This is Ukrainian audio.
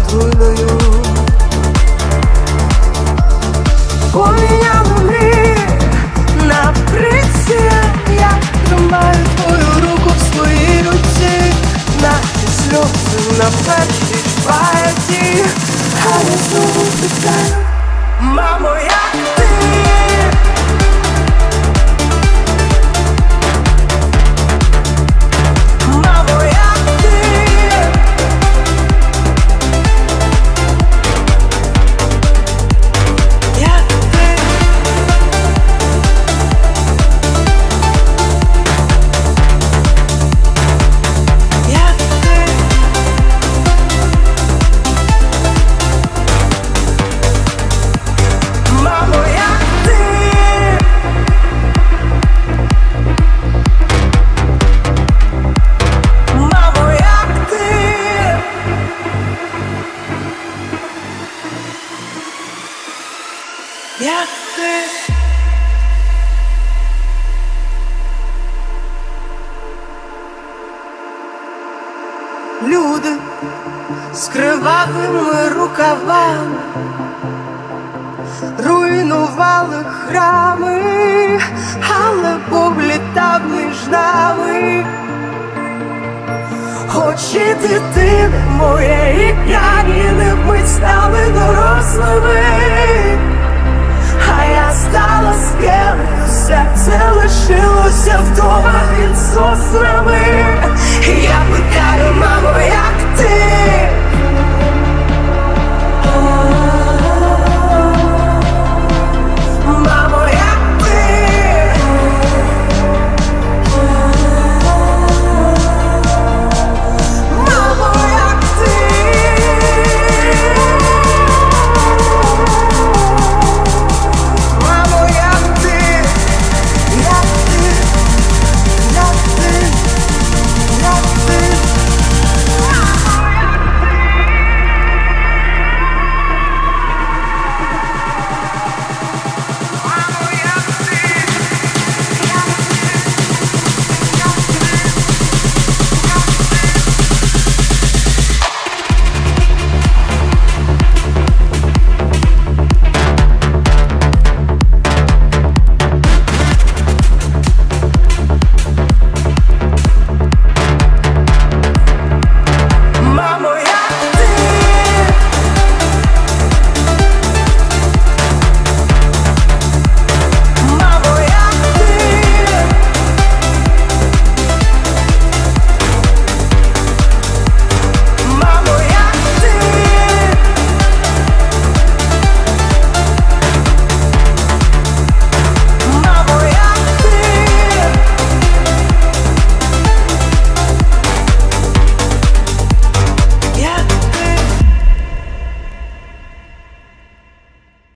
отруйною. Поміняли мрії на прицел. Я тримаю твою руку в своїй руці, наші сльози на першій шпальті. А я знову питаю: мамо, як ти? Мамо, як ти? Як ти? Як ти? Мамо, як ти? Мамо, як ти? Як ти? Люди з кривавими рукавами руйнували храми, але Бог літав між нами. Очі дитини моєї, як